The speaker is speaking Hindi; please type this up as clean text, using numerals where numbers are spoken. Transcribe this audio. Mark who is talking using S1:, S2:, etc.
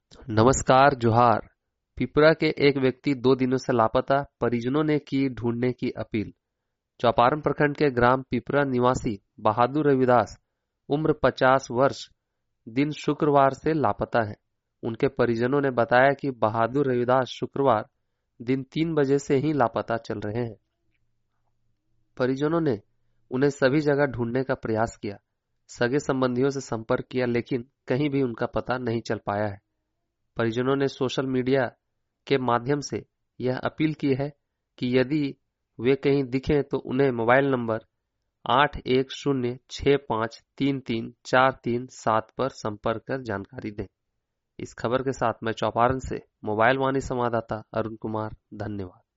S1: नमस्कार जोहार। पिपरा के एक व्यक्ति 2 दिनों से लापता, परिजनों ने की ढूंढने की अपील। चौपारण प्रखंड के ग्राम पिपरा निवासी बहादुर रविदास उम्र 50 वर्ष दिन शुक्रवार से लापता है। उनके परिजनों ने बताया कि बहादुर रविदास शुक्रवार दिन 3 बजे से ही लापता चल रहे हैं। परिजनों ने उन्हें सभी जगह ढूंढने का प्रयास किया, सगे संबंधियों से संपर्क किया, लेकिन कहीं भी उनका पता नहीं चल पाया है। परिजनों ने सोशल मीडिया के माध्यम से यह अपील की है कि यदि वे कहीं दिखें तो उन्हें मोबाइल नंबर 8106533437 पर संपर्क कर जानकारी दें। इस खबर के साथ मैं चौपारण से मोबाइल वाणी संवाददाता अरुण कुमार, धन्यवाद।